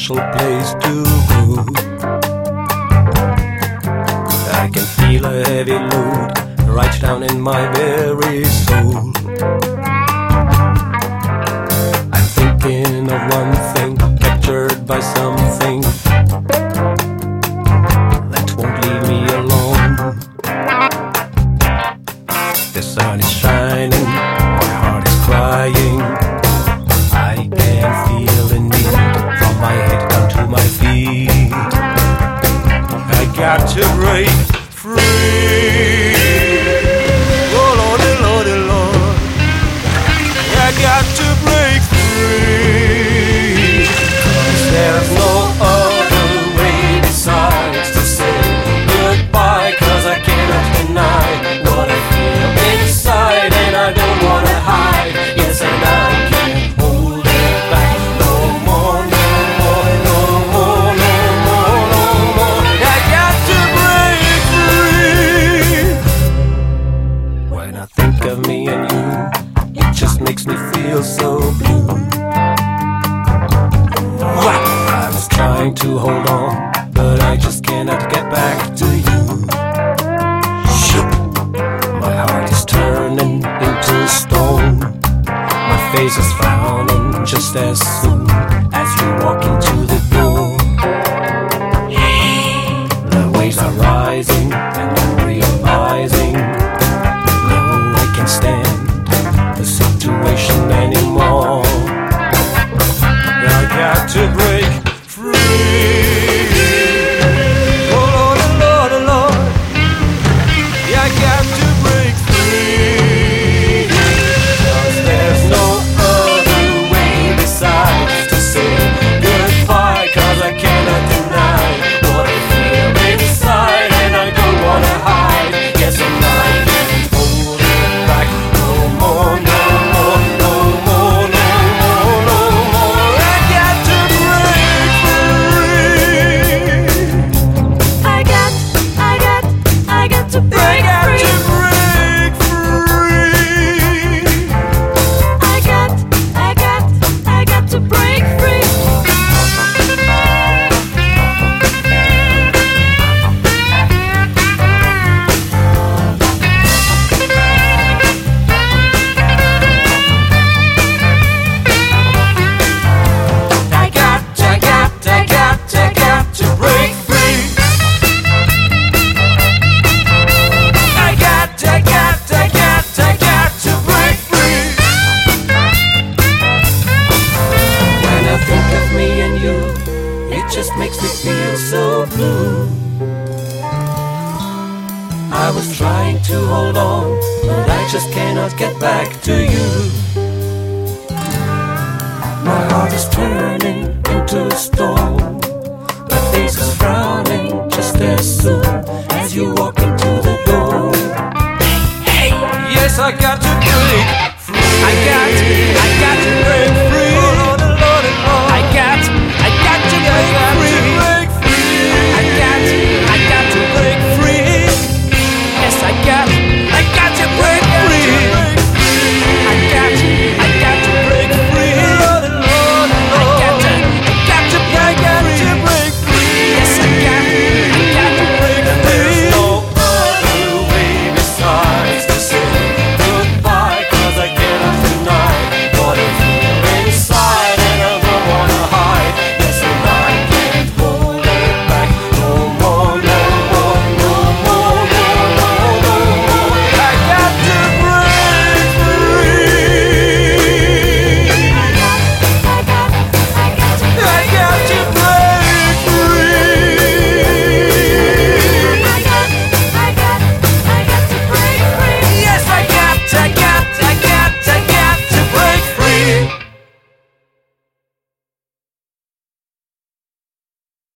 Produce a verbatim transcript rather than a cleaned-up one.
special place to go. I can feel a heavy load right down in my very soul. I'm thinking of one thing, captured by something that won't leave me alone. The sun is shining, my heart is crying. I can feel the need from my head down to my feet. I got to break free. Oh Lordy, Lordy, Lord, I got to break free. 'Cause there's no other way besides to say goodbye. 'Cause I cannot deny what I feel inside, and I don't wanna hide. Yes, and I can't hold it back no more, no more, no more, no more, no more. I got to break free. When I think of me and you, it just makes me feel so blue. I was trying to hold on, but I just cannot get back to you. My heart is turning into stone. My face is frowning just as soon as you walk into the door. The waves are rising and I'm realizing, no, I can't stand the situation anymore. I got to break free. Oh Lord, oh Lord, oh Lord, yeah, I got to break free. 'Cause there's no other way besides to say goodbye. 'Cause I cannot deny what I feel inside, and I don't wanna hide. Yes, and I can't hold it back no more, no more, no more, no more, no more. I got to break free. I got, I got, I got to break I got free. to break free. I got, I got, I got to break free. I got, I got, I got, I got to break free. I got, I got, I got, I got to break free. When I think of me and you, it just makes me feel so blue. I was trying to hold on, but I just cannot get back to you. My heart is turning into a storm. My face is frowning just as soon as you walk into